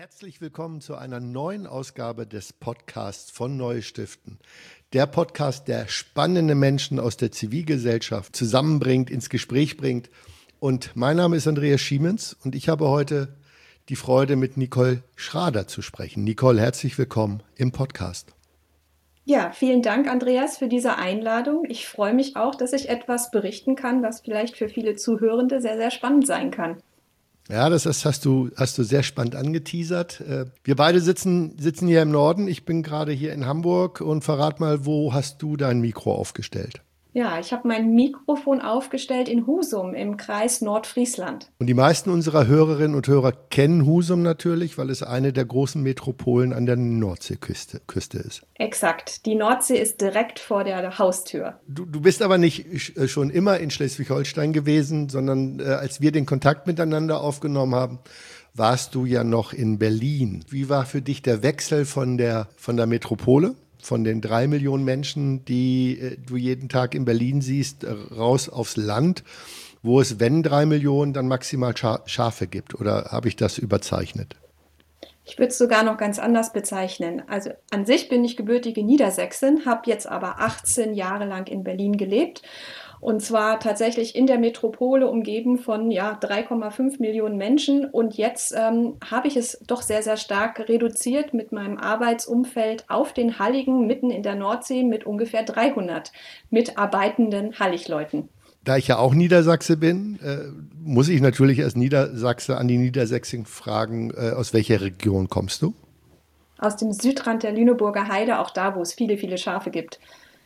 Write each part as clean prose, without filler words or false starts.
Herzlich willkommen zu einer neuen Ausgabe des Podcasts von Neustiften. Der Podcast, der spannende Menschen aus der Zivilgesellschaft zusammenbringt, ins Gespräch bringt. Und mein Name ist Andreas Schiemens und ich habe heute die Freude, mit Nicole Schrader zu sprechen. Nicole, herzlich willkommen im Podcast. Ja, vielen Dank, Andreas, für diese Einladung. Ich freue mich auch, dass ich etwas berichten kann, was vielleicht für viele Zuhörende sehr, sehr spannend sein kann. Ja, hast du sehr spannend angeteasert. Wir beide sitzen hier im Norden. Ich bin gerade hier in Hamburg und verrat mal, wo hast du dein Mikro aufgestellt? Ja, ich habe mein Mikrofon aufgestellt in Husum im Kreis Nordfriesland. Und die meisten unserer Hörerinnen und Hörer kennen Husum natürlich, weil es eine der großen Metropolen an der Nordseeküste ist. Exakt. Die Nordsee ist direkt vor der Haustür. Du bist aber nicht schon immer in Schleswig-Holstein gewesen, sondern als wir den Kontakt miteinander aufgenommen haben, warst du ja noch in Berlin. Wie war für dich der Wechsel von der Metropole, von den 3 Millionen Menschen, die du jeden Tag in Berlin siehst, raus aufs Land, wo es, wenn 3 Millionen, dann maximal Schafe gibt? Oder habe ich das überzeichnet? Ich würde es sogar noch ganz anders bezeichnen. Also an sich bin ich gebürtige Niedersächsin, habe jetzt aber 18 Jahre lang in Berlin gelebt. Und zwar tatsächlich in der Metropole umgeben von 3,5 Millionen Menschen. Und jetzt habe ich es doch sehr, sehr stark reduziert mit meinem Arbeitsumfeld auf den Halligen mitten in der Nordsee mit ungefähr 300 mitarbeitenden Halligleuten. Da ich ja auch Niedersachse bin, muss ich natürlich als Niedersachse an die Niedersächsin fragen, aus welcher Region kommst du? Aus dem Südrand der Lüneburger Heide, auch da, wo es viele, viele Schafe gibt.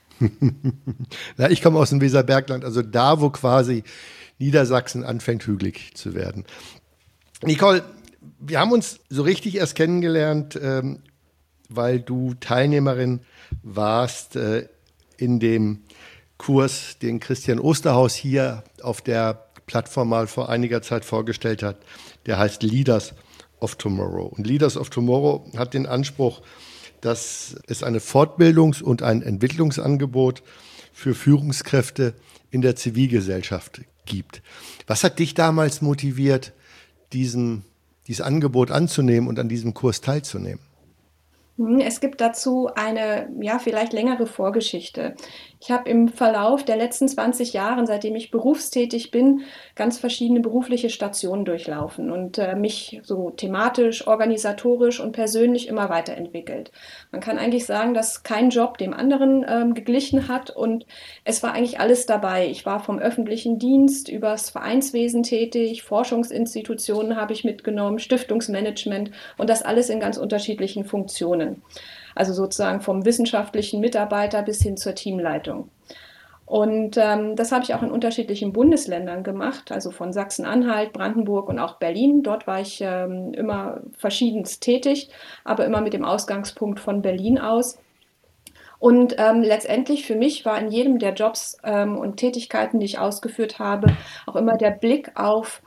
Na, ich komme aus dem Weserbergland, also da, wo quasi Niedersachsen anfängt, hügelig zu werden. Nicole, wir haben uns so richtig erst kennengelernt, weil du Teilnehmerin warst in dem Kurs, den Christian Osterhaus hier auf der Plattform mal vor einiger Zeit vorgestellt hat. Der heißt Leaders of Tomorrow. Und Leaders of Tomorrow hat den Anspruch, dass es eine Fortbildungs- und ein Entwicklungsangebot für Führungskräfte in der Zivilgesellschaft gibt. Was hat dich damals motiviert, dieses Angebot anzunehmen und an diesem Kurs teilzunehmen? Es gibt dazu eine, vielleicht längere Vorgeschichte. Ich habe im Verlauf der letzten 20 Jahre, seitdem ich berufstätig bin, ganz verschiedene berufliche Stationen durchlaufen und mich so thematisch, organisatorisch und persönlich immer weiterentwickelt. Man kann eigentlich sagen, dass kein Job dem anderen geglichen hat und es war eigentlich alles dabei. Ich war vom öffentlichen Dienst übers Vereinswesen tätig, Forschungsinstitutionen habe ich mitgenommen, Stiftungsmanagement und das alles in ganz unterschiedlichen Funktionen. Also sozusagen vom wissenschaftlichen Mitarbeiter bis hin zur Teamleitung. Und das habe ich auch in unterschiedlichen Bundesländern gemacht, also von Sachsen-Anhalt, Brandenburg und auch Berlin. Dort war ich immer verschiedenst tätig, aber immer mit dem Ausgangspunkt von Berlin aus. Und letztendlich für mich war in jedem der Jobs und Tätigkeiten, die ich ausgeführt habe, auch immer der Blick auf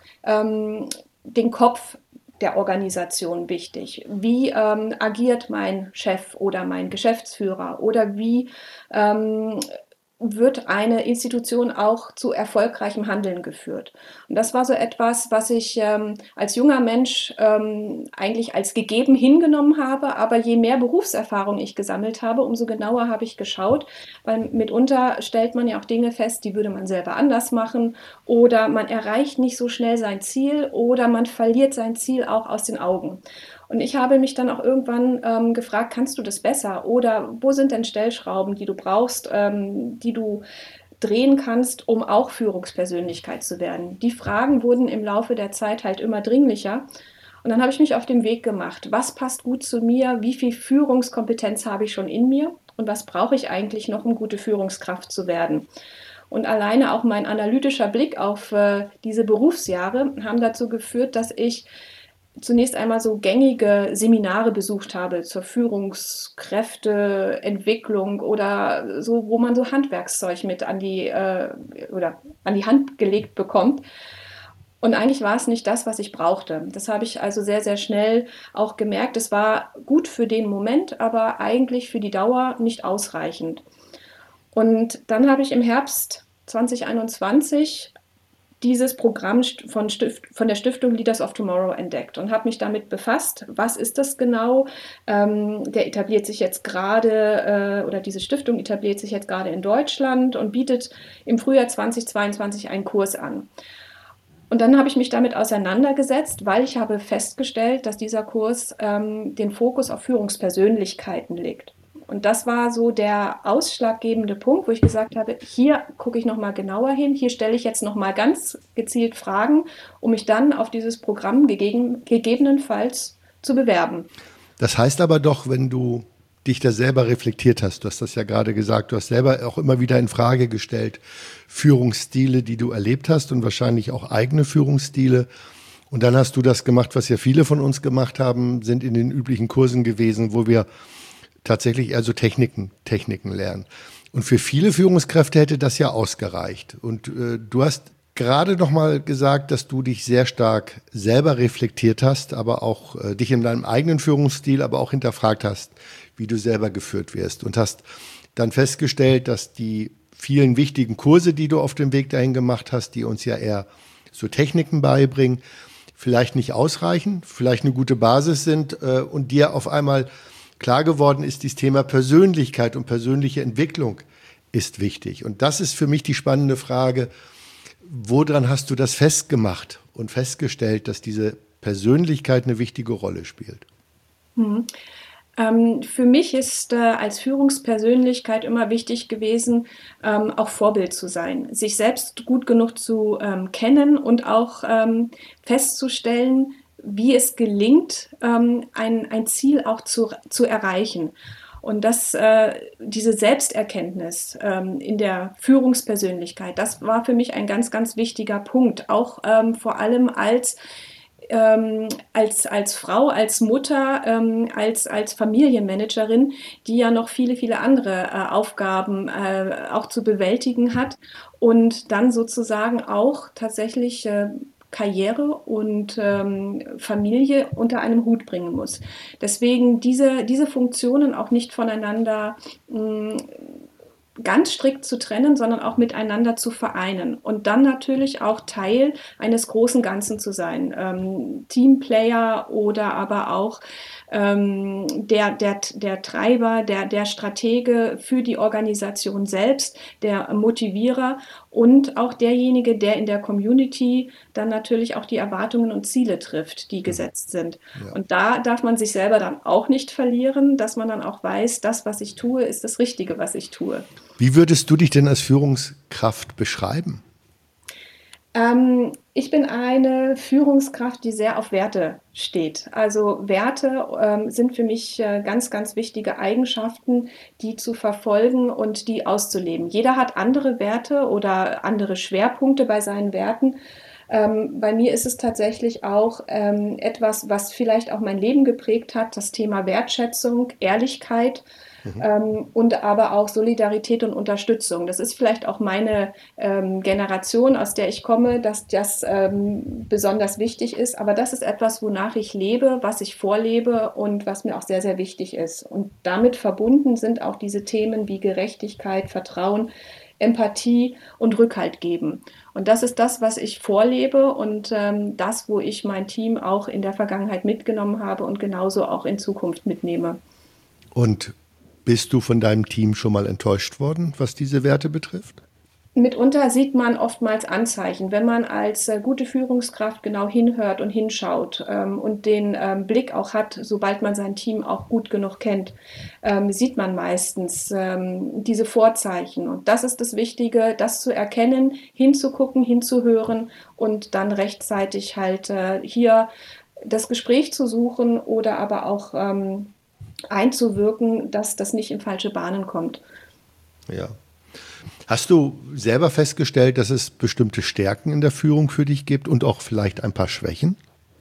den Kopf der Organisation wichtig. Wie agiert mein Chef oder mein Geschäftsführer oder wie wird eine Institution auch zu erfolgreichem Handeln geführt. Und das war so etwas, was ich als junger Mensch eigentlich als gegeben hingenommen habe. Aber je mehr Berufserfahrung ich gesammelt habe, umso genauer habe ich geschaut, weil mitunter stellt man ja auch Dinge fest, die würde man selber anders machen oder man erreicht nicht so schnell sein Ziel oder man verliert sein Ziel auch aus den Augen. Und ich habe mich dann auch irgendwann gefragt, kannst du das besser? Oder wo sind denn Stellschrauben, die du brauchst, die du drehen kannst, um auch Führungspersönlichkeit zu werden? Die Fragen wurden im Laufe der Zeit halt immer dringlicher. Und dann habe ich mich auf den Weg gemacht. Was passt gut zu mir? Wie viel Führungskompetenz habe ich schon in mir? Und was brauche ich eigentlich noch, um gute Führungskraft zu werden? Und alleine auch mein analytischer Blick auf diese Berufsjahre haben dazu geführt, dass ich zunächst einmal so gängige Seminare besucht habe zur Führungskräfteentwicklung oder so, wo man so Handwerkszeug mit oder an die Hand gelegt bekommt. Und eigentlich war es nicht das, was ich brauchte. Das habe ich also sehr, sehr schnell auch gemerkt. Es war gut für den Moment, aber eigentlich für die Dauer nicht ausreichend. Und dann habe ich im Herbst 2021 dieses Programm von der Stiftung Leaders of Tomorrow entdeckt und habe mich damit befasst. Was ist das genau? Der etabliert sich jetzt gerade, oder diese Stiftung etabliert sich jetzt gerade in Deutschland und bietet im Frühjahr 2022 einen Kurs an. Und dann habe ich mich damit auseinandergesetzt, weil ich habe festgestellt, dass dieser Kurs den Fokus auf Führungspersönlichkeiten legt. Und das war so der ausschlaggebende Punkt, wo ich gesagt habe, hier gucke ich nochmal genauer hin, hier stelle ich jetzt nochmal ganz gezielt Fragen, um mich dann auf dieses Programm gegebenenfalls zu bewerben. Das heißt aber doch, wenn du dich da selber reflektiert hast, du hast das ja gerade gesagt, du hast selber auch immer wieder in Frage gestellt, Führungsstile, die du erlebt hast und wahrscheinlich auch eigene Führungsstile. Und dann hast du das gemacht, was ja viele von uns gemacht haben, sind in den üblichen Kursen gewesen, wo wir tatsächlich eher so Techniken lernen. Und für viele Führungskräfte hätte das ja ausgereicht. Und du hast gerade noch mal gesagt, dass du dich sehr stark selber reflektiert hast, aber auch dich in deinem eigenen Führungsstil, aber auch hinterfragt hast, wie du selber geführt wirst. Und hast dann festgestellt, dass die vielen wichtigen Kurse, die du auf dem Weg dahin gemacht hast, die uns ja eher so Techniken beibringen, vielleicht nicht ausreichen, vielleicht eine gute Basis sind und dir auf einmal klar geworden ist, dieses Thema Persönlichkeit und persönliche Entwicklung ist wichtig. Und das ist für mich die spannende Frage, woran hast du das festgemacht und festgestellt, dass diese Persönlichkeit eine wichtige Rolle spielt? Für mich ist als Führungspersönlichkeit immer wichtig gewesen, auch Vorbild zu sein, sich selbst gut genug zu kennen und auch festzustellen, wie es gelingt, ein Ziel auch zu erreichen. Und diese Selbsterkenntnis in der Führungspersönlichkeit, das war für mich ein ganz, ganz wichtiger Punkt, auch vor allem als Frau, als Mutter, als Familienmanagerin, die ja noch viele, viele andere Aufgaben auch zu bewältigen hat und dann sozusagen auch tatsächlich Karriere und Familie unter einem Hut bringen muss. Deswegen diese Funktionen auch nicht voneinander ganz strikt zu trennen, sondern auch miteinander zu vereinen und dann natürlich auch Teil eines großen Ganzen zu sein. Teamplayer oder aber auch der Treiber, der Stratege für die Organisation selbst, der Motivierer und auch derjenige, der in der Community dann natürlich auch die Erwartungen und Ziele trifft, die gesetzt sind. Ja. Und da darf man sich selber dann auch nicht verlieren, dass man dann auch weiß, das, was ich tue, ist das Richtige, was ich tue. Wie würdest du dich denn als Führungskraft beschreiben? Ich bin eine Führungskraft, die sehr auf Werte steht. Also Werte sind für mich ganz, ganz wichtige Eigenschaften, die zu verfolgen und die auszuleben. Jeder hat andere Werte oder andere Schwerpunkte bei seinen Werten. Bei mir ist es tatsächlich auch etwas, was vielleicht auch mein Leben geprägt hat, das Thema Wertschätzung, Ehrlichkeit. Und aber auch Solidarität und Unterstützung. Das ist vielleicht auch meine Generation, aus der ich komme, dass das besonders wichtig ist. Aber das ist etwas, wonach ich lebe, was ich vorlebe und was mir auch sehr, sehr wichtig ist. Und damit verbunden sind auch diese Themen wie Gerechtigkeit, Vertrauen, Empathie und Rückhalt geben. Und das ist das, was ich vorlebe und das, wo ich mein Team auch in der Vergangenheit mitgenommen habe und genauso auch in Zukunft mitnehme. Und bist du von deinem Team schon mal enttäuscht worden, was diese Werte betrifft? Mitunter sieht man oftmals Anzeichen, wenn man als gute Führungskraft genau hinhört und hinschaut und den Blick auch hat, sobald man sein Team auch gut genug kennt, sieht man meistens diese Vorzeichen. Und das ist das Wichtige, das zu erkennen, hinzugucken, hinzuhören und dann rechtzeitig halt hier das Gespräch zu suchen oder aber auch einzuwirken, dass das nicht in falsche Bahnen kommt. Ja. Hast du selber festgestellt, dass es bestimmte Stärken in der Führung für dich gibt und auch vielleicht ein paar Schwächen?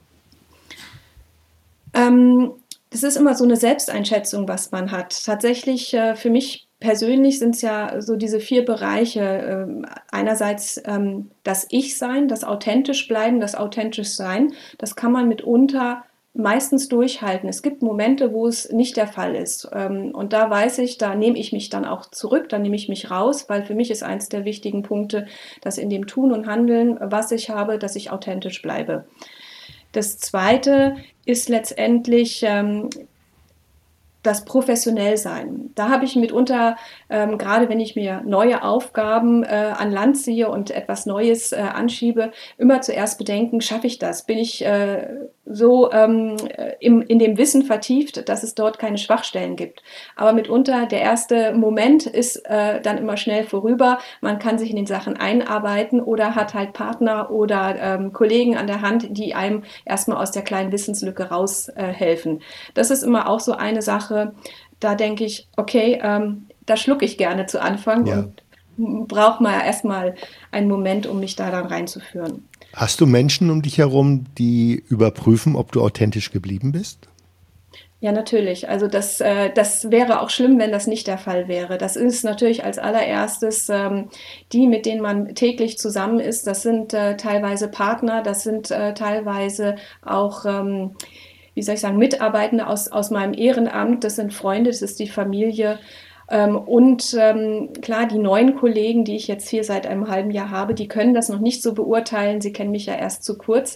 Das ist immer so eine Selbsteinschätzung, was man hat. Tatsächlich für mich persönlich sind es ja so diese 4 Bereiche. Einerseits das Ich-Sein, das authentisch bleiben, das authentisch Sein. Das kann man mitunter meistens durchhalten. Es gibt Momente, wo es nicht der Fall ist. Und da weiß ich, da nehme ich mich dann auch zurück, da nehme ich mich raus, weil für mich ist eins der wichtigen Punkte, dass in dem Tun und Handeln, was ich habe, dass ich authentisch bleibe. Das Zweite ist letztendlich das Professionellsein. Da habe ich mitunter, gerade wenn ich mir neue Aufgaben an Land ziehe und etwas Neues anschiebe, immer zuerst bedenken, schaffe ich das? Bin ich so in dem Wissen vertieft, dass es dort keine Schwachstellen gibt? Aber mitunter der erste Moment ist dann immer schnell vorüber. Man kann sich in den Sachen einarbeiten oder hat halt Partner oder Kollegen an der Hand, die einem erstmal aus der kleinen Wissenslücke raushelfen. Das ist immer auch so eine Sache, da denke ich, okay, da schlucke ich gerne zu Anfang Ja. und brauche mal erstmal einen Moment, um mich da dann reinzuführen. Hast du Menschen um dich herum, die überprüfen, ob du authentisch geblieben bist? Ja, natürlich. Also das wäre auch schlimm, wenn das nicht der Fall wäre. Das ist natürlich als allererstes die, mit denen man täglich zusammen ist. Das sind teilweise Partner, das sind teilweise auch wie soll ich sagen, Mitarbeitende aus meinem Ehrenamt, das sind Freunde, das ist die Familie. Und klar, die neuen Kollegen, die ich jetzt hier seit einem halben Jahr habe, die können das noch nicht so beurteilen. Sie kennen mich ja erst zu kurz.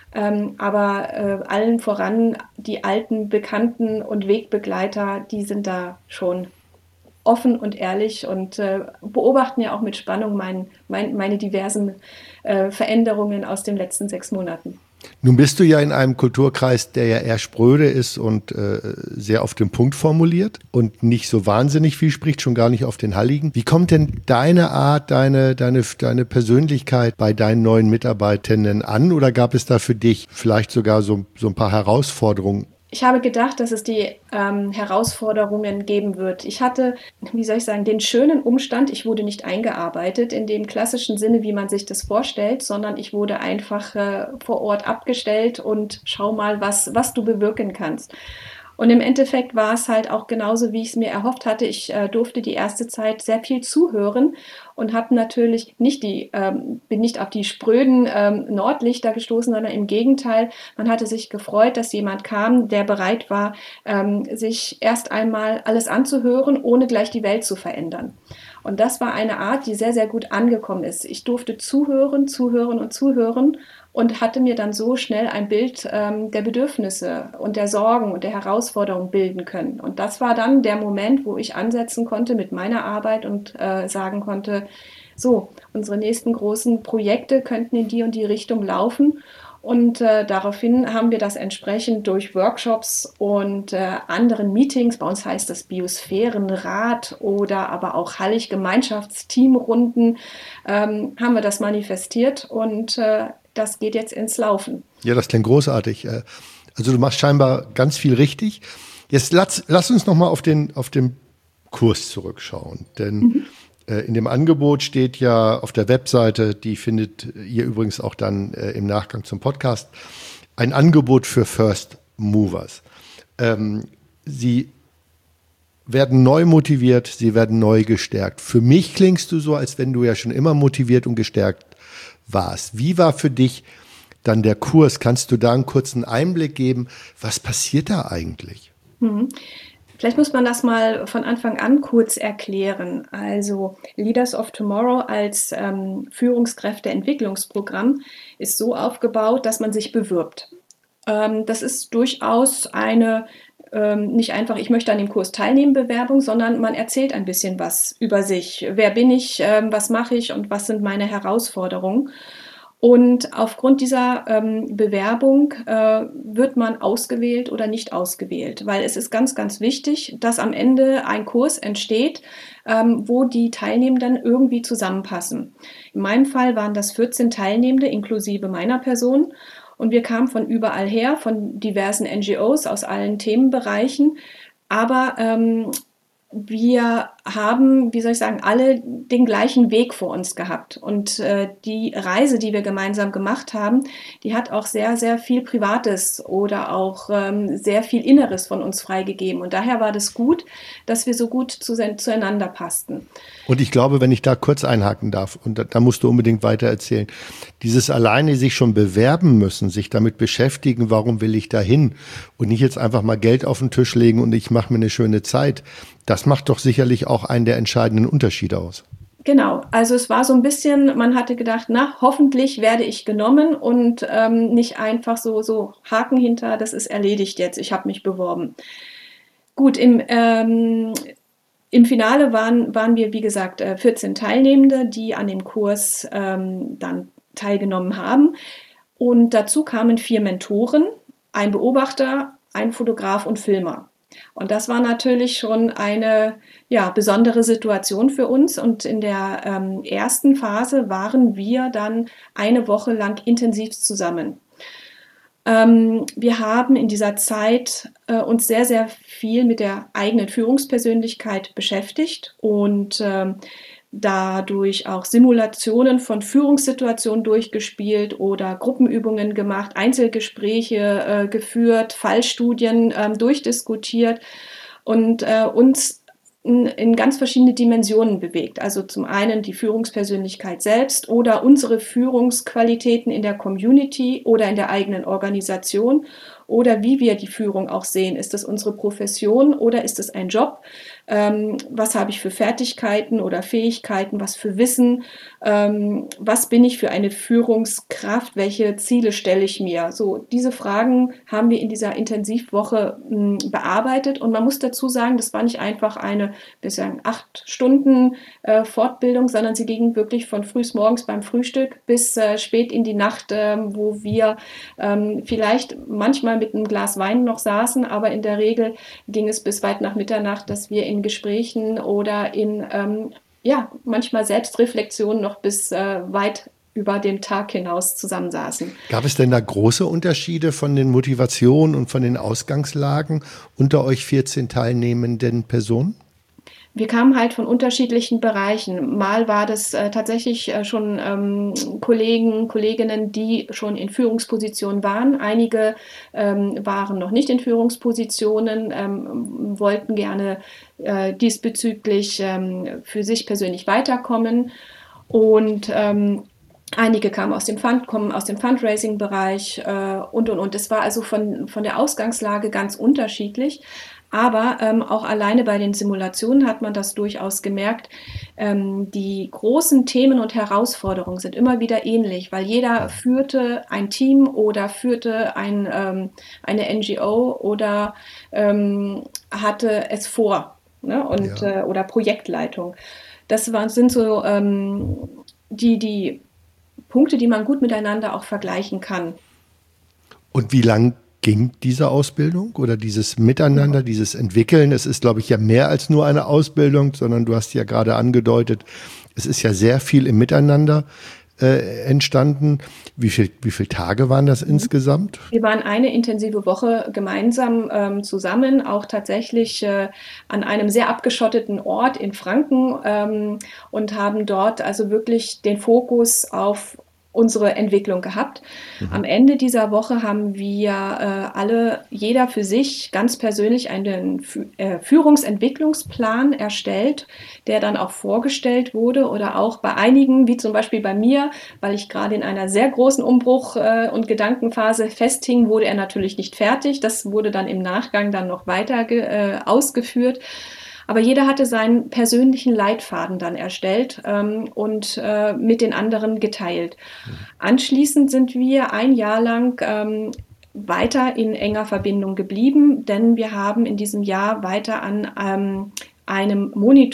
Aber allen voran die alten Bekannten und Wegbegleiter, die sind da schon offen und ehrlich und beobachten ja auch mit Spannung meine diversen Veränderungen aus den letzten 6 Monaten. Nun bist du ja in einem Kulturkreis, der ja eher spröde ist und sehr auf den Punkt formuliert und nicht so wahnsinnig viel spricht, schon gar nicht auf den Halligen. Wie kommt denn deine Art, deine Persönlichkeit bei deinen neuen Mitarbeitenden an? Oder gab es da für dich vielleicht sogar so ein paar Herausforderungen? Ich habe gedacht, dass es die Herausforderungen geben wird. Ich hatte, wie soll ich sagen, den schönen Umstand, ich wurde nicht eingearbeitet in dem klassischen Sinne, wie man sich das vorstellt, sondern ich wurde einfach vor Ort abgestellt und schau mal, was du bewirken kannst. Und im Endeffekt war es halt auch genauso, wie ich es mir erhofft hatte. Ich durfte die erste Zeit sehr viel zuhören und habe natürlich bin nicht auf die spröden Nordlichter gestoßen, sondern im Gegenteil, man hatte sich gefreut, dass jemand kam, der bereit war, sich erst einmal alles anzuhören, ohne gleich die Welt zu verändern. Und das war eine Art, die sehr, sehr gut angekommen ist. Ich durfte zuhören, zuhören und zuhören und hatte mir dann so schnell ein Bild der Bedürfnisse und der Sorgen und der Herausforderungen bilden können. Und das war dann der Moment, wo ich ansetzen konnte mit meiner Arbeit und sagen konnte, so, unsere nächsten großen Projekte könnten in die und die Richtung laufen. Und daraufhin haben wir das entsprechend durch Workshops und anderen Meetings, bei uns heißt das Biosphärenrat oder aber auch Hallig-Gemeinschaftsteamrunden, haben wir das manifestiert und das geht jetzt ins Laufen. Ja, das klingt großartig. Also du machst scheinbar ganz viel richtig. Jetzt lass uns noch mal auf den Kurs zurückschauen, denn in dem Angebot steht ja auf der Webseite, die findet ihr übrigens auch dann im Nachgang zum Podcast, ein Angebot für First Movers. Sie werden neu motiviert, sie werden neu gestärkt. Für mich klingst du so, als wenn du ja schon immer motiviert und gestärkt warst. Wie war für dich dann der Kurs? Kannst du da einen kurzen Einblick geben? Was passiert da eigentlich? Vielleicht muss man das mal von Anfang an kurz erklären. Also Leaders of Tomorrow als Führungskräfteentwicklungsprogramm ist so aufgebaut, dass man sich bewirbt. Das ist durchaus eine nicht einfach, ich möchte an dem Kurs teilnehmen, Bewerbung, sondern man erzählt ein bisschen was über sich. Wer bin ich, was mache ich und was sind meine Herausforderungen? Und aufgrund dieser Bewerbung wird man ausgewählt oder nicht ausgewählt, weil es ist ganz, ganz wichtig, dass am Ende ein Kurs entsteht, wo die Teilnehmenden irgendwie zusammenpassen. In meinem Fall waren das 14 Teilnehmende inklusive meiner Person und wir kamen von überall her, von diversen NGOs aus allen Themenbereichen, aber wir haben, wie soll ich sagen, alle den gleichen Weg vor uns gehabt. Und die Reise, die wir gemeinsam gemacht haben, die hat auch sehr, sehr viel Privates oder auch sehr viel Inneres von uns freigegeben. Und daher war das gut, dass wir so gut zueinander passten. Und ich glaube, wenn ich da kurz einhaken darf, und da musst du unbedingt weiter erzählen, dieses alleine sich schon bewerben müssen, sich damit beschäftigen, warum will ich da hin und nicht jetzt einfach mal Geld auf den Tisch legen und ich mache mir eine schöne Zeit, das macht doch sicherlich auch einen der entscheidenden Unterschiede aus. Genau, also es war so ein bisschen, man hatte gedacht, na, hoffentlich werde ich genommen und nicht einfach so Haken hinter, das ist erledigt jetzt, ich habe mich beworben. Gut, im Finale waren wir, wie gesagt, 14 Teilnehmende, die an dem Kurs dann teilgenommen haben. Und dazu kamen 4 Mentoren, ein Beobachter, ein Fotograf und Filmer. Und das war natürlich schon eine besondere Situation für uns. Und in der ersten Phase waren wir dann eine Woche lang intensiv zusammen. Wir haben in dieser Zeit uns sehr, sehr viel mit der eigenen Führungspersönlichkeit beschäftigt und dadurch auch Simulationen von Führungssituationen durchgespielt oder Gruppenübungen gemacht, Einzelgespräche geführt, Fallstudien durchdiskutiert und uns in ganz verschiedene Dimensionen bewegt. Also zum einen die Führungspersönlichkeit selbst oder unsere Führungsqualitäten in der Community oder in der eigenen Organisation oder wie wir die Führung auch sehen. Ist das unsere Profession oder ist es ein Job? Was habe ich für Fertigkeiten oder Fähigkeiten? Was für Wissen? Was bin ich für eine Führungskraft? Welche Ziele stelle ich mir? So, diese Fragen haben wir in dieser Intensivwoche bearbeitet. Und man muss dazu sagen, das war nicht einfach eine bisher 8 Stunden Fortbildung, sondern sie ging wirklich von frühmorgens beim Frühstück bis spät in die Nacht, wo wir vielleicht manchmal mit einem Glas Wein noch saßen, aber in der Regel ging es bis weit nach Mitternacht, dass wir in Gesprächen oder in manchmal Selbstreflexion noch bis weit über den Tag hinaus zusammensaßen. Gab es denn da große Unterschiede von den Motivationen und von den Ausgangslagen unter euch 14 teilnehmenden Personen? Wir kamen halt von unterschiedlichen Bereichen. Mal war das tatsächlich schon Kollegen, Kolleginnen, die schon in Führungspositionen waren. Einige waren noch nicht in Führungspositionen, wollten gerne diesbezüglich für sich persönlich weiterkommen. Und einige kommen aus dem Fundraising-Bereich und. Es war also von der Ausgangslage ganz unterschiedlich. Aber auch alleine bei den Simulationen hat man das durchaus gemerkt. Die großen Themen und Herausforderungen sind immer wieder ähnlich, weil jeder führte ein Team oder führte eine NGO oder hatte es vor, ne? Oder Projektleitung. Sind so die Punkte, die man gut miteinander auch vergleichen kann. Und wie lang ging diese Ausbildung oder dieses Miteinander, dieses Entwickeln? Es ist, glaube ich, ja mehr als nur eine Ausbildung, sondern du hast ja gerade angedeutet, es ist ja sehr viel im Miteinander entstanden. Wie viele Tage waren das insgesamt? Wir waren eine intensive Woche gemeinsam zusammen, auch tatsächlich an einem sehr abgeschotteten Ort in Franken und haben dort also wirklich den Fokus auf unsere Entwicklung gehabt. Am Ende dieser Woche haben wir jeder für sich ganz persönlich einen Führungsentwicklungsplan erstellt, der dann auch vorgestellt wurde oder auch bei einigen, wie zum Beispiel bei mir, weil ich gerade in einer sehr großen Umbruch- und Gedankenphase festhing, wurde er natürlich nicht fertig. Das wurde dann im Nachgang dann noch weiter ausgeführt. Aber jeder hatte seinen persönlichen Leitfaden dann erstellt und mit den anderen geteilt. Anschließend sind wir ein Jahr lang weiter in enger Verbindung geblieben, denn wir haben in diesem Jahr weiter an einem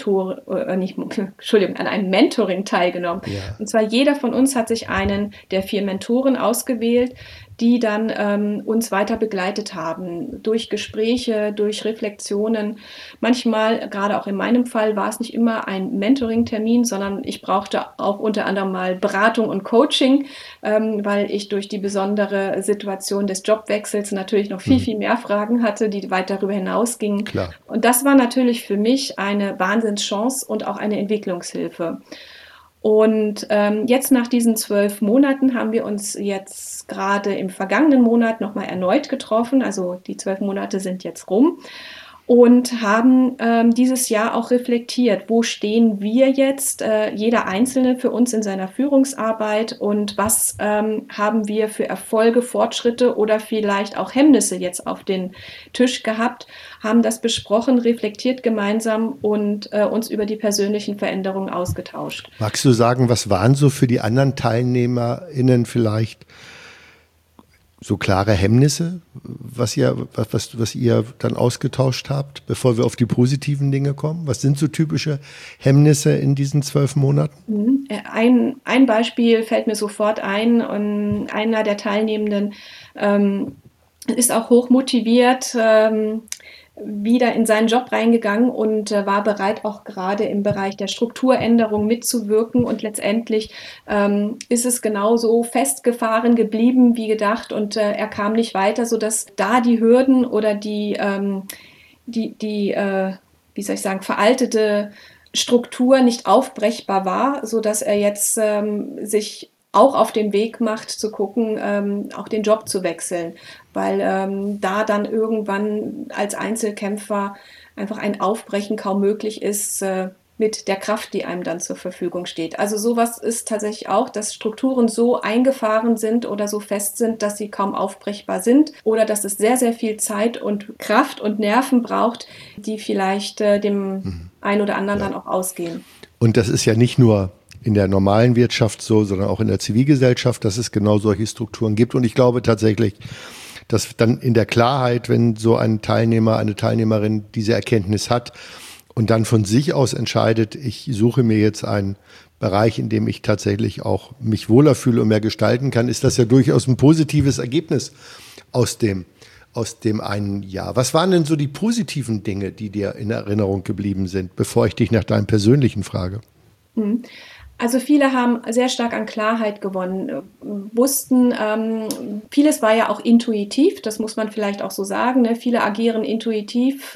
an einem Mentoring teilgenommen. Ja. Und zwar jeder von uns hat sich einen der 4 Mentoren ausgewählt, die dann uns weiter begleitet haben, durch Gespräche, durch Reflexionen. Manchmal, gerade auch in meinem Fall, war es nicht immer ein Mentoring-Termin, sondern ich brauchte auch unter anderem mal Beratung und Coaching, weil ich durch die besondere Situation des Jobwechsels natürlich noch viel, viel mehr Fragen hatte, die weit darüber hinausgingen. Klar. Und das war natürlich für mich eine Wahnsinnschance und auch eine Entwicklungshilfe. Und jetzt nach diesen 12 Monaten haben wir uns jetzt gerade im vergangenen Monat nochmal erneut getroffen. Also die 12 Monate sind jetzt rum. Und haben dieses Jahr auch reflektiert, wo stehen wir jetzt, jeder Einzelne für uns in seiner Führungsarbeit und was haben wir für Erfolge, Fortschritte oder vielleicht auch Hemmnisse jetzt auf den Tisch gehabt, haben das besprochen, reflektiert gemeinsam und uns über die persönlichen Veränderungen ausgetauscht. Magst du sagen, was waren so für die anderen TeilnehmerInnen vielleicht so klare Hemmnisse, was ihr dann ausgetauscht habt, bevor wir auf die positiven Dinge kommen? Was sind so typische Hemmnisse in diesen 12 Monaten? Ein Beispiel fällt mir sofort ein. Und einer der Teilnehmenden ist auch hoch motiviert, wieder in seinen Job reingegangen und war bereit, auch gerade im Bereich der Strukturänderung mitzuwirken. Und letztendlich ist es genauso festgefahren geblieben wie gedacht und er kam nicht weiter, sodass da die Hürden oder wie soll ich sagen, veraltete Struktur nicht aufbrechbar war, sodass er jetzt sich auch auf den Weg macht, zu gucken, auch den Job zu wechseln, weil da dann irgendwann als Einzelkämpfer einfach ein Aufbrechen kaum möglich ist mit der Kraft, die einem dann zur Verfügung steht. Also sowas ist tatsächlich auch, dass Strukturen so eingefahren sind oder so fest sind, dass sie kaum aufbrechbar sind oder dass es sehr, sehr viel Zeit und Kraft und Nerven braucht, die vielleicht dem einen oder anderen dann auch ausgehen. Und das ist ja nicht nur in der normalen Wirtschaft so, sondern auch in der Zivilgesellschaft, dass es genau solche Strukturen gibt. Und ich glaube tatsächlich, dass dann in der Klarheit, wenn so ein Teilnehmer, eine Teilnehmerin diese Erkenntnis hat und dann von sich aus entscheidet, ich suche mir jetzt einen Bereich, in dem ich tatsächlich auch mich wohler fühle und mehr gestalten kann, ist das ja durchaus ein positives Ergebnis aus dem einen Jahr. Was waren denn so die positiven Dinge, die dir in Erinnerung geblieben sind, bevor ich dich nach deinem persönlichen frage? Also viele haben sehr stark an Klarheit gewonnen, wussten, vieles war ja auch intuitiv, das muss man vielleicht auch so sagen, ne? Viele agieren intuitiv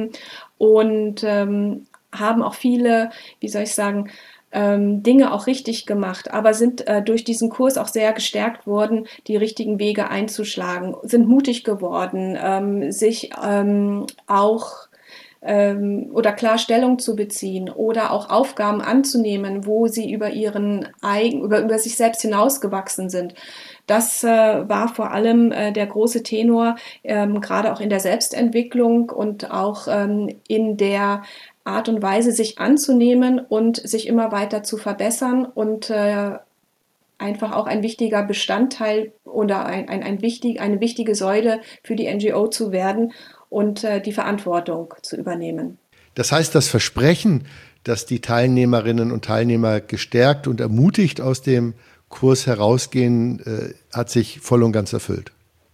und haben auch viele, wie soll ich sagen, Dinge auch richtig gemacht, aber sind durch diesen Kurs auch sehr gestärkt worden, die richtigen Wege einzuschlagen, sind mutig geworden, sich auch oder klar Stellung zu beziehen oder auch Aufgaben anzunehmen, wo sie über über sich selbst hinausgewachsen sind. Das war vor allem der große Tenor, gerade auch in der Selbstentwicklung und auch in der Art und Weise, sich anzunehmen und sich immer weiter zu verbessern und einfach auch ein wichtiger Bestandteil oder eine wichtige Säule für die NGO zu werden und die Verantwortung zu übernehmen. Das heißt, das Versprechen, dass die Teilnehmerinnen und Teilnehmer gestärkt und ermutigt aus dem Kurs herausgehen, hat sich voll und ganz erfüllt.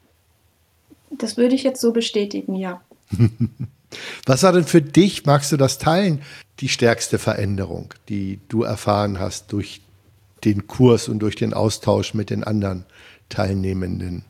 Das würde ich jetzt so bestätigen, ja. Was war denn für dich, magst du das teilen, die stärkste Veränderung, die du erfahren hast durch den Kurs und durch den Austausch mit den anderen Teilnehmenden?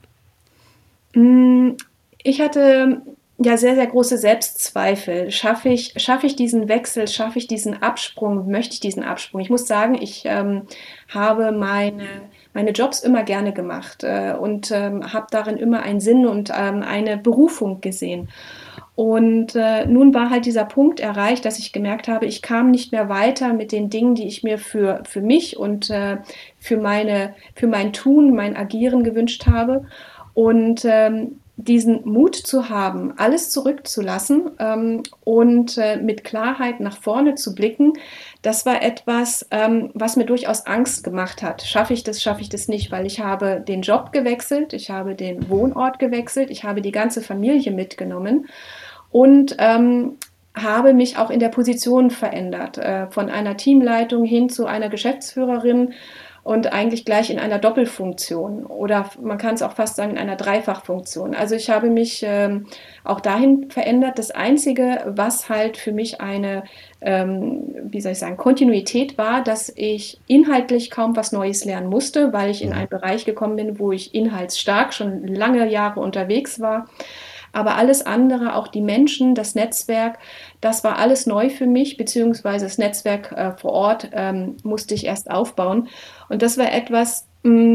Ich hatte ja sehr, sehr große Selbstzweifel. Schaffe ich diesen Wechsel, schaffe ich diesen Absprung, möchte ich diesen Absprung? Ich muss sagen, ich habe meine Jobs immer gerne gemacht und habe darin immer einen Sinn und eine Berufung gesehen. Und nun war halt dieser Punkt erreicht, dass ich gemerkt habe, ich kam nicht mehr weiter mit den Dingen, die ich mir für mich und für mein Tun, mein Agieren gewünscht habe. Und diesen Mut zu haben, alles zurückzulassen und mit Klarheit nach vorne zu blicken, das war etwas, was mir durchaus Angst gemacht hat. Schaffe ich das nicht, weil ich habe den Job gewechselt, ich habe den Wohnort gewechselt, ich habe die ganze Familie mitgenommen und habe mich auch in der Position verändert, von einer Teamleitung hin zu einer Geschäftsführerin. und eigentlich gleich in einer Doppelfunktion oder man kann es auch fast sagen in einer Dreifachfunktion. Also ich habe mich auch dahin verändert. Das Einzige, was halt für mich eine, wie soll ich sagen, Kontinuität war, dass ich inhaltlich kaum was Neues lernen musste, weil ich in einen Bereich gekommen bin, wo ich inhaltsstark schon lange Jahre unterwegs war. Aber alles andere, auch die Menschen, das Netzwerk, das war alles neu für mich, beziehungsweise das Netzwerk vor Ort musste ich erst aufbauen. Und das war etwas,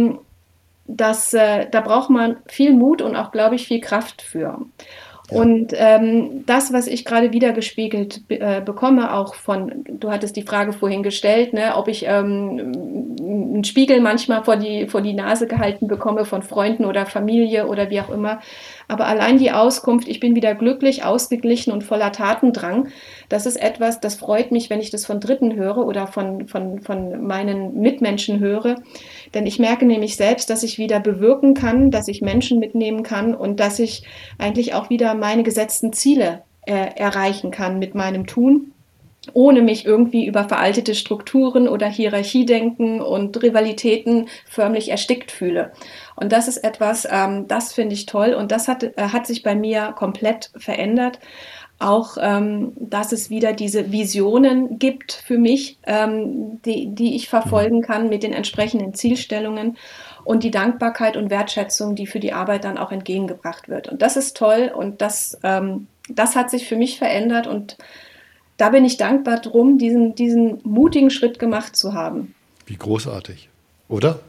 da braucht man viel Mut und auch, glaube ich, viel Kraft für. Ja. Und das, was ich gerade wiedergespiegelt bekomme, auch du hattest die Frage vorhin gestellt, ne, ob ich einen Spiegel manchmal vor die Nase gehalten bekomme von Freunden oder Familie oder wie auch immer. Aber allein die Auskunft, ich bin wieder glücklich, ausgeglichen und voller Tatendrang, das ist etwas, das freut mich, wenn ich das von Dritten höre oder von meinen Mitmenschen höre. Denn ich merke nämlich selbst, dass ich wieder bewirken kann, dass ich Menschen mitnehmen kann und dass ich eigentlich auch wieder meine gesetzten Ziele erreichen kann mit meinem Tun, ohne mich irgendwie über veraltete Strukturen oder Hierarchiedenken und Rivalitäten förmlich erstickt fühle. Und das ist etwas, das finde ich toll und das hat sich bei mir komplett verändert. Auch, dass es wieder diese Visionen gibt für mich, die ich verfolgen kann mit den entsprechenden Zielstellungen und die Dankbarkeit und Wertschätzung, die für die Arbeit dann auch entgegengebracht wird. Und das ist toll und das hat sich für mich verändert und da bin ich dankbar drum, diesen mutigen Schritt gemacht zu haben. Wie großartig, oder?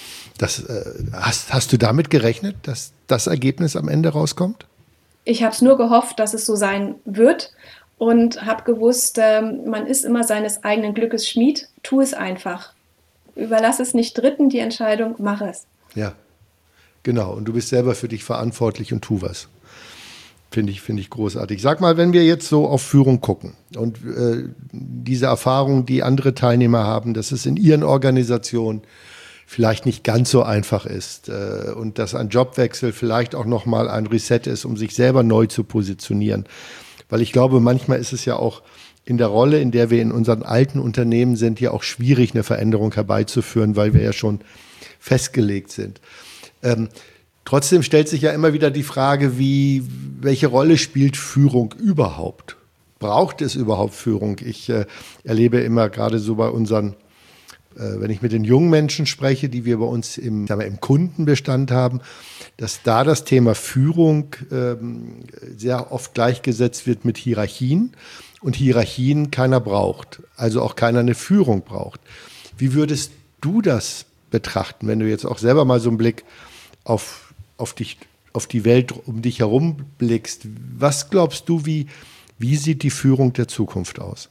Hast du damit gerechnet, dass das Ergebnis am Ende rauskommt? Ich habe es nur gehofft, dass es so sein wird und habe gewusst, man ist immer seines eigenen Glückes Schmied. Tu es einfach. Überlass es nicht Dritten die Entscheidung, mach es. Ja, genau. Und du bist selber für dich verantwortlich und tu was. Finde ich großartig. Sag mal, wenn wir jetzt so auf Führung gucken und diese Erfahrung, die andere Teilnehmer haben, dass es in ihren Organisationen vielleicht nicht ganz so einfach ist und dass ein Jobwechsel vielleicht auch nochmal ein Reset ist, um sich selber neu zu positionieren. Weil ich glaube, manchmal ist es ja auch in der Rolle, in der wir in unseren alten Unternehmen sind, ja auch schwierig, eine Veränderung herbeizuführen, weil wir ja schon festgelegt sind. Trotzdem stellt sich ja immer wieder die Frage, welche Rolle spielt Führung überhaupt? Braucht es überhaupt Führung? Ich erlebe immer gerade so bei unseren, wenn ich mit den jungen Menschen spreche, die wir bei uns im Kundenbestand haben, dass da das Thema Führung sehr oft gleichgesetzt wird mit Hierarchien und Hierarchien keiner braucht, also auch keiner eine Führung braucht. Wie würdest du das betrachten, wenn du jetzt auch selber mal so einen Blick auf die Welt um dich herum blickst? Was glaubst du, wie sieht die Führung der Zukunft aus?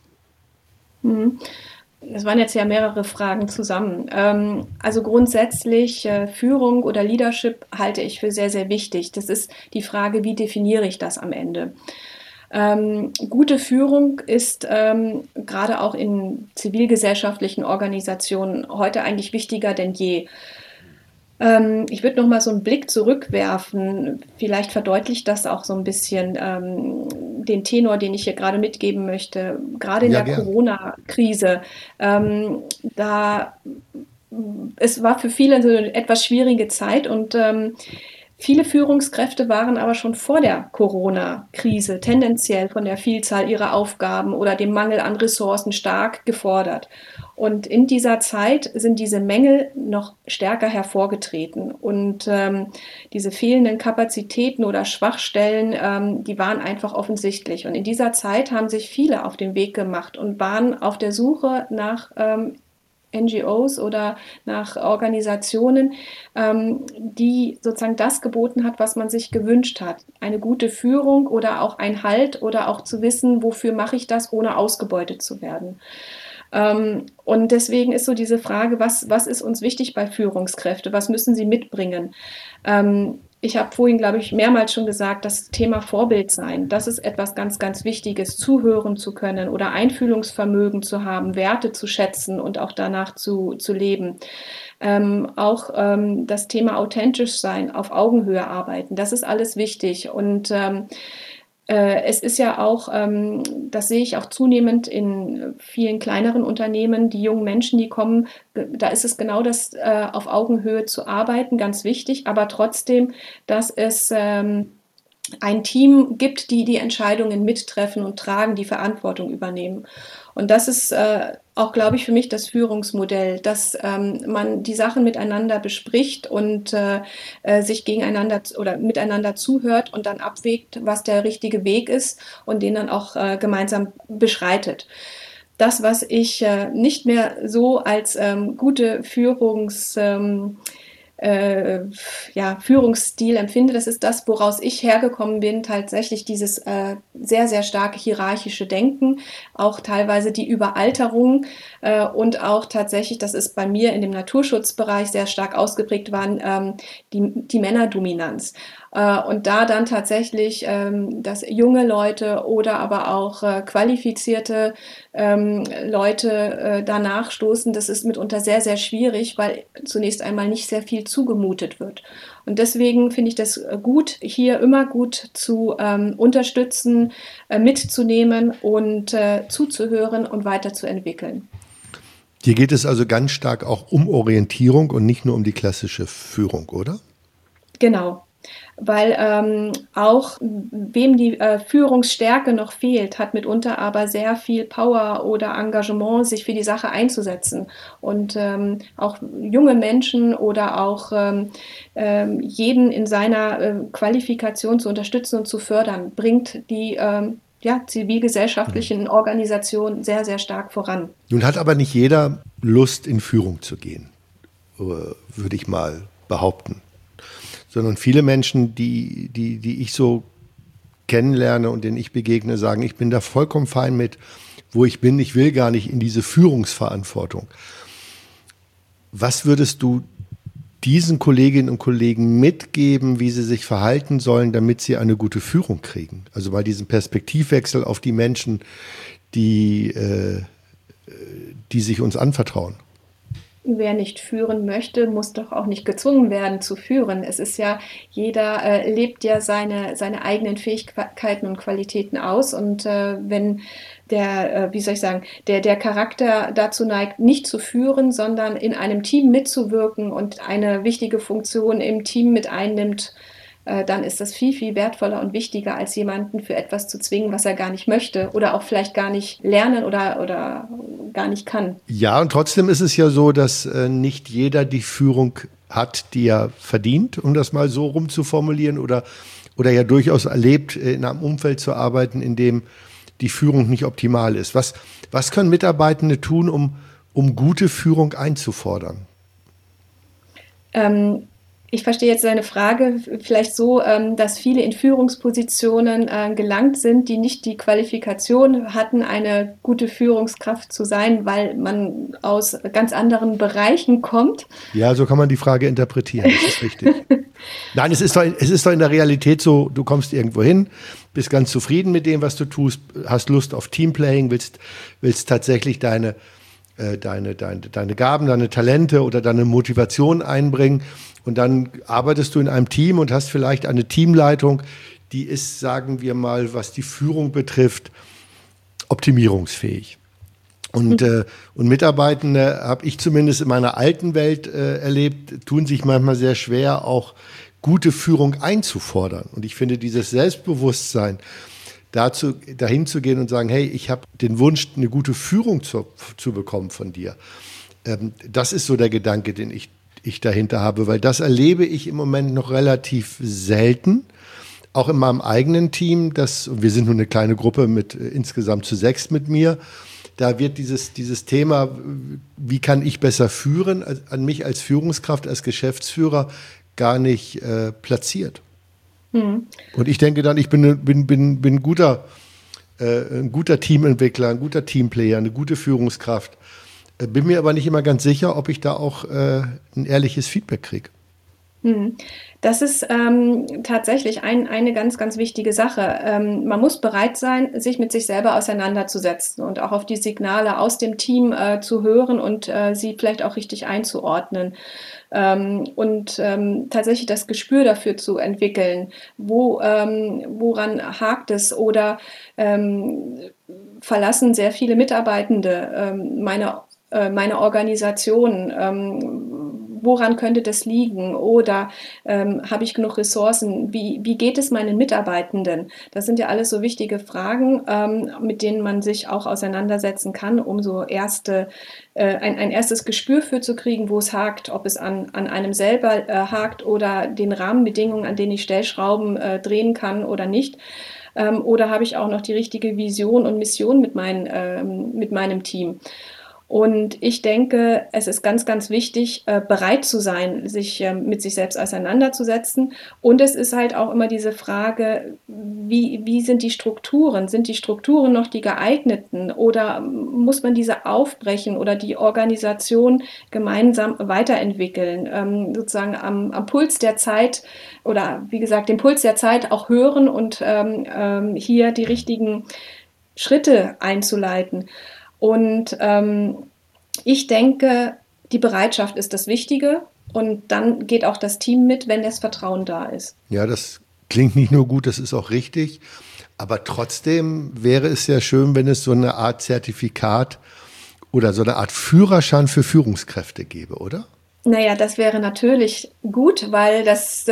Das waren jetzt ja mehrere Fragen zusammen. Also grundsätzlich Führung oder Leadership halte ich für sehr, sehr wichtig. Das ist die Frage, wie definiere ich das am Ende? Gute Führung ist gerade auch in zivilgesellschaftlichen Organisationen heute eigentlich wichtiger denn je. Ich würde noch mal so einen Blick zurückwerfen. Vielleicht verdeutlicht das auch so ein bisschen den Tenor, den ich hier gerade mitgeben möchte. Gerade in Ja, der gern. Corona-Krise, da es war für viele so eine etwas schwierige Zeit und viele Führungskräfte waren aber schon vor der Corona-Krise tendenziell von der Vielzahl ihrer Aufgaben oder dem Mangel an Ressourcen stark gefordert. Und in dieser Zeit sind diese Mängel noch stärker hervorgetreten. Und diese fehlenden Kapazitäten oder Schwachstellen, die waren einfach offensichtlich. Und in dieser Zeit haben sich viele auf den Weg gemacht und waren auf der Suche nach NGOs oder nach Organisationen, die sozusagen das geboten hat, was man sich gewünscht hat. Eine gute Führung oder auch ein Halt oder auch zu wissen, wofür mache ich das, ohne ausgebeutet zu werden. Und deswegen ist so diese Frage, was ist uns wichtig bei Führungskräften? Was müssen sie mitbringen? Ich habe vorhin, glaube ich, mehrmals schon gesagt, das Thema Vorbild sein, das ist etwas ganz, ganz Wichtiges, zuhören zu können oder Einfühlungsvermögen zu haben, Werte zu schätzen und auch danach zu leben. Auch das Thema authentisch sein, auf Augenhöhe arbeiten, das ist alles wichtig. Und Es ist ja auch, das sehe ich auch zunehmend in vielen kleineren Unternehmen, die jungen Menschen, die kommen, da ist es genau das, auf Augenhöhe zu arbeiten, ganz wichtig, aber trotzdem, dass es ein Team gibt, die die Entscheidungen mittreffen und tragen, die Verantwortung übernehmen. Und das ist auch, glaube ich, für mich das Führungsmodell, dass man die Sachen miteinander bespricht und sich gegeneinander oder miteinander zuhört und dann abwägt, was der richtige Weg ist und den dann auch gemeinsam beschreitet. Das, was ich nicht mehr so als gute Führungsstil empfinde, das ist das, woraus ich hergekommen bin, tatsächlich dieses sehr, sehr starke hierarchische Denken, auch teilweise die Überalterung und auch tatsächlich, das ist bei mir in dem Naturschutzbereich sehr stark ausgeprägt waren, die Männerdominanz. Und da dann tatsächlich, dass junge Leute oder aber auch qualifizierte Leute danach stoßen, das ist mitunter sehr, sehr schwierig, weil zunächst einmal nicht sehr viel zugemutet wird. Und deswegen finde ich das gut, hier immer gut zu unterstützen, mitzunehmen und zuzuhören und weiterzuentwickeln. Hier geht es also ganz stark auch um Orientierung und nicht nur um die klassische Führung, oder? Genau. Weil auch wem die Führungsstärke noch fehlt, hat mitunter aber sehr viel Power oder Engagement, sich für die Sache einzusetzen. Und auch junge Menschen oder auch jeden in seiner Qualifikation zu unterstützen und zu fördern, bringt die zivilgesellschaftlichen Organisationen sehr, sehr stark voran. Nun hat aber nicht jeder Lust, in Führung zu gehen, würde ich mal behaupten. Sondern viele Menschen, die ich so kennenlerne und denen ich begegne, sagen, ich bin da vollkommen fein mit, wo ich bin, ich will gar nicht in diese Führungsverantwortung. Was würdest du diesen Kolleginnen und Kollegen mitgeben, wie sie sich verhalten sollen, damit sie eine gute Führung kriegen? Also bei diesem Perspektivwechsel auf die Menschen, die sich uns anvertrauen. Wer nicht führen möchte, muss doch auch nicht gezwungen werden zu führen. Es ist ja, jeder lebt ja seine eigenen Fähigkeiten und Qualitäten aus. Und wenn der Charakter dazu neigt, nicht zu führen, sondern in einem Team mitzuwirken und eine wichtige Funktion im Team mit einnimmt, dann ist das viel, viel wertvoller und wichtiger, als jemanden für etwas zu zwingen, was er gar nicht möchte oder auch vielleicht gar nicht lernen oder gar nicht kann. Ja, und trotzdem ist es ja so, dass nicht jeder die Führung hat, die er verdient, um das mal so rumzuformulieren, oder ja durchaus erlebt, in einem Umfeld zu arbeiten, in dem die Führung nicht optimal ist. Was können Mitarbeitende tun, um gute Führung einzufordern? Ich verstehe jetzt deine Frage vielleicht so, dass viele in Führungspositionen gelangt sind, die nicht die Qualifikation hatten, eine gute Führungskraft zu sein, weil man aus ganz anderen Bereichen kommt. Ja, so kann man die Frage interpretieren, das ist richtig. Nein, es ist doch in der Realität so, du kommst irgendwo hin, bist ganz zufrieden mit dem, was du tust, hast Lust auf Teamplaying, willst tatsächlich deine Gaben, deine Talente oder deine Motivation einbringen. Und dann arbeitest du in einem Team und hast vielleicht eine Teamleitung, die ist, sagen wir mal, was die Führung betrifft, optimierungsfähig. Und Mitarbeitende, habe ich zumindest in meiner alten Welt erlebt, tun sich manchmal sehr schwer, auch gute Führung einzufordern. Und ich finde, dieses Selbstbewusstsein, dahin zu gehen und sagen, hey, ich habe den Wunsch, eine gute Führung zu bekommen von dir. Das ist so der Gedanke, den ich dahinter habe, weil das erlebe ich im Moment noch relativ selten. Auch in meinem eigenen Team, wir sind nur eine kleine Gruppe mit insgesamt zu 6 mit mir, da wird dieses Thema, wie kann ich besser führen, an mich als Führungskraft, als Geschäftsführer gar nicht platziert. Mhm. Und ich denke dann, ich bin ein guter Teamentwickler, ein guter Teamplayer, eine gute Führungskraft. Bin mir aber nicht immer ganz sicher, ob ich da auch ein ehrliches Feedback kriege. Mhm. Das ist tatsächlich eine ganz, ganz wichtige Sache. Man muss bereit sein, sich mit sich selber auseinanderzusetzen und auch auf die Signale aus dem Team zu hören und sie vielleicht auch richtig einzuordnen. Tatsächlich das Gespür dafür zu entwickeln, woran hakt es oder ähm, verlassen sehr viele Mitarbeitende meine Organisation, woran könnte das liegen? Oder habe ich genug Ressourcen? Wie geht es meinen Mitarbeitenden? Das sind ja alles so wichtige Fragen, mit denen man sich auch auseinandersetzen kann, um so ein erstes Gespür für zu kriegen, wo es hakt, ob es an einem selber hakt oder den Rahmenbedingungen, an denen ich Stellschrauben drehen kann oder nicht. Oder habe ich auch noch die richtige Vision und Mission mit meinem Team? Und ich denke, es ist ganz, ganz wichtig, bereit zu sein, sich mit sich selbst auseinanderzusetzen. Und es ist halt auch immer diese Frage, wie sind die Strukturen? Sind die Strukturen noch die geeigneten oder muss man diese aufbrechen oder die Organisation gemeinsam weiterentwickeln? Sozusagen am Puls der Zeit oder wie gesagt, den Puls der Zeit auch hören und hier die richtigen Schritte einzuleiten. Und ich denke, die Bereitschaft ist das Wichtige und dann geht auch das Team mit, wenn das Vertrauen da ist. Ja, das klingt nicht nur gut, das ist auch richtig. Aber trotzdem wäre es ja schön, wenn es so eine Art Zertifikat oder so eine Art Führerschein für Führungskräfte gäbe, oder? Naja, das wäre natürlich gut, weil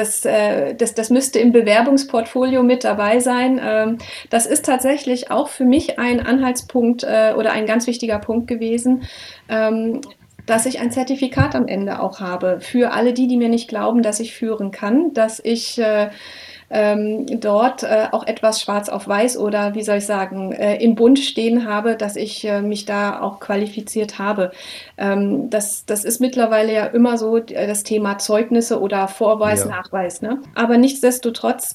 das müsste im Bewerbungsportfolio mit dabei sein. Das ist tatsächlich auch für mich ein Anhaltspunkt oder ein ganz wichtiger Punkt gewesen, dass ich ein Zertifikat am Ende auch habe für alle die mir nicht glauben, dass ich führen kann, dass ich dort auch etwas schwarz auf weiß oder wie soll ich sagen, in bunt stehen habe, dass ich mich da auch qualifiziert habe. Das ist mittlerweile ja immer so das Thema Zeugnisse oder Vorweis, Ja. Nachweis. Ne? Aber nichtsdestotrotz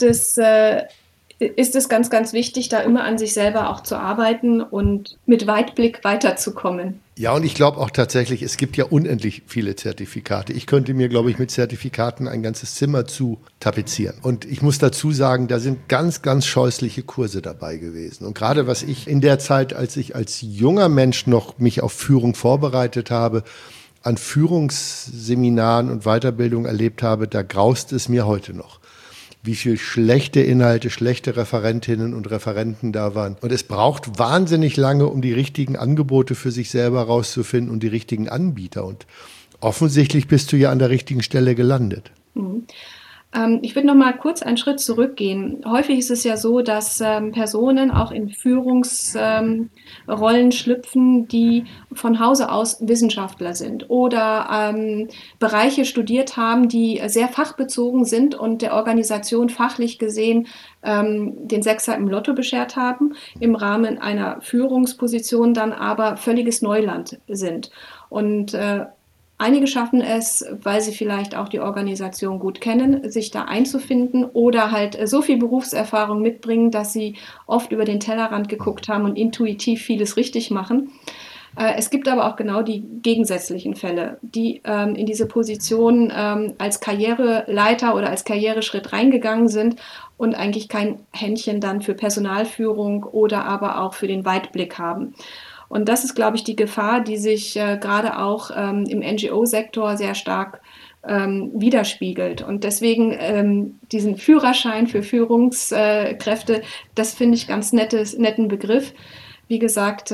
ist es ganz, ganz wichtig, da immer an sich selber auch zu arbeiten und mit Weitblick weiterzukommen. Ja, und ich glaube auch tatsächlich, es gibt ja unendlich viele Zertifikate. Ich könnte mir, glaube ich, mit Zertifikaten ein ganzes Zimmer zu tapezieren. Und ich muss dazu sagen, da sind ganz, ganz scheußliche Kurse dabei gewesen. Und gerade was ich in der Zeit, als ich als junger Mensch noch mich auf Führung vorbereitet habe, an Führungsseminaren und Weiterbildung erlebt habe, da graust es mir heute noch, wie viel schlechte Inhalte, schlechte Referentinnen und Referenten da waren. Und es braucht wahnsinnig lange, um die richtigen Angebote für sich selber rauszufinden und die richtigen Anbieter. Und offensichtlich bist du ja an der richtigen Stelle gelandet. Mhm. Ich würde noch mal kurz einen Schritt zurückgehen. Häufig ist es ja so, dass Personen auch in Führungsrollen schlüpfen, die von Hause aus Wissenschaftler sind oder Bereiche studiert haben, die sehr fachbezogen sind und der Organisation fachlich gesehen den Sechser im Lotto beschert haben, im Rahmen einer Führungsposition dann aber völliges Neuland sind. Und einige schaffen es, weil sie vielleicht auch die Organisation gut kennen, sich da einzufinden oder halt so viel Berufserfahrung mitbringen, dass sie oft über den Tellerrand geguckt haben und intuitiv vieles richtig machen. Es gibt aber auch genau die gegensätzlichen Fälle, die in diese Position als Karriereleiter oder als Karriereschritt reingegangen sind und eigentlich kein Händchen dann für Personalführung oder aber auch für den Weitblick haben. Und das ist, glaube ich, die Gefahr, die sich gerade auch im NGO-Sektor sehr stark widerspiegelt. Und deswegen diesen Führerschein für Führungskräfte, das finde ich ganz netten Begriff. Wie gesagt,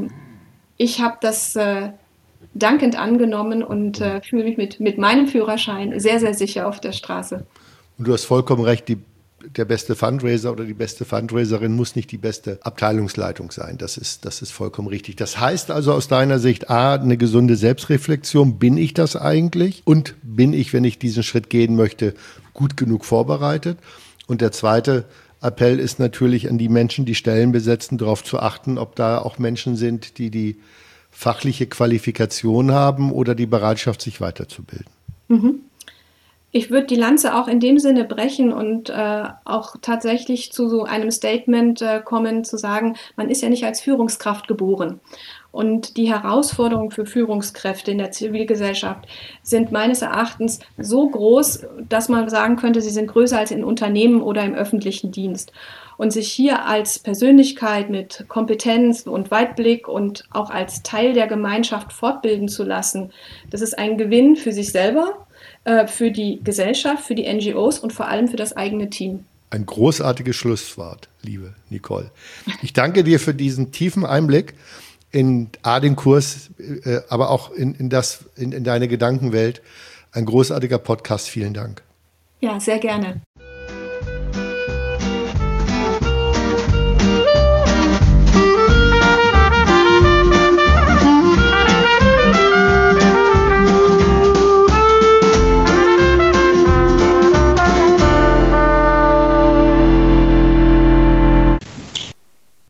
ich habe das dankend angenommen und fühle mich mit meinem Führerschein sehr, sehr sicher auf der Straße. Und du hast vollkommen recht, der beste Fundraiser oder die beste Fundraiserin muss nicht die beste Abteilungsleitung sein. Das ist vollkommen richtig. Das heißt also aus deiner Sicht, eine gesunde Selbstreflexion. Bin ich das eigentlich? Und bin ich, wenn ich diesen Schritt gehen möchte, gut genug vorbereitet? Und der zweite Appell ist natürlich an die Menschen, die Stellen besetzen, darauf zu achten, ob da auch Menschen sind, die fachliche Qualifikation haben oder die Bereitschaft, sich weiterzubilden. Mhm. Ich würde die Lanze auch in dem Sinne brechen und auch tatsächlich zu so einem Statement kommen, zu sagen, man ist ja nicht als Führungskraft geboren. Und die Herausforderungen für Führungskräfte in der Zivilgesellschaft sind meines Erachtens so groß, dass man sagen könnte, sie sind größer als in Unternehmen oder im öffentlichen Dienst. Und sich hier als Persönlichkeit mit Kompetenz und Weitblick und auch als Teil der Gemeinschaft fortbilden zu lassen, das ist ein Gewinn für sich selber, für die Gesellschaft, für die NGOs und vor allem für das eigene Team. Ein großartiges Schlusswort, liebe Nicole. Ich danke dir für diesen tiefen Einblick in den Kurs, aber auch in deine Gedankenwelt. Ein großartiger Podcast. Vielen Dank. Ja, sehr gerne.